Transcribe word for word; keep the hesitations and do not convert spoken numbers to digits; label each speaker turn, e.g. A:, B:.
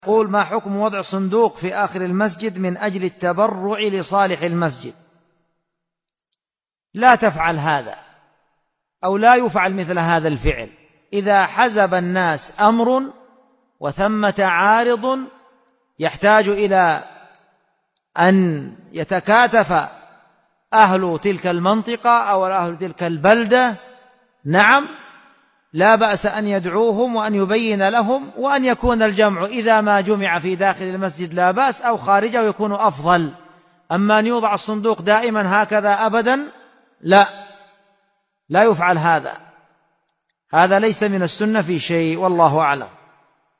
A: قول ما حكم وضع صندوق في آخر المسجد من أجل التبرع لصالح المسجد؟ لا تفعل هذا، أو لا يفعل مثل هذا الفعل. إذا حزب الناس أمر وثمة عارض يحتاج إلى أن يتكاتف أهل تلك المنطقة أو أهل تلك البلدة، نعم لا بأس أن يدعوهم وأن يبين لهم، وأن يكون الجمع إذا ما جمع في داخل المسجد لا بأس، أو خارجه يكون أفضل. أما أن يوضع الصندوق دائما هكذا أبدا لا، لا يفعل هذا، هذا ليس من السنة في شيء، والله أعلم.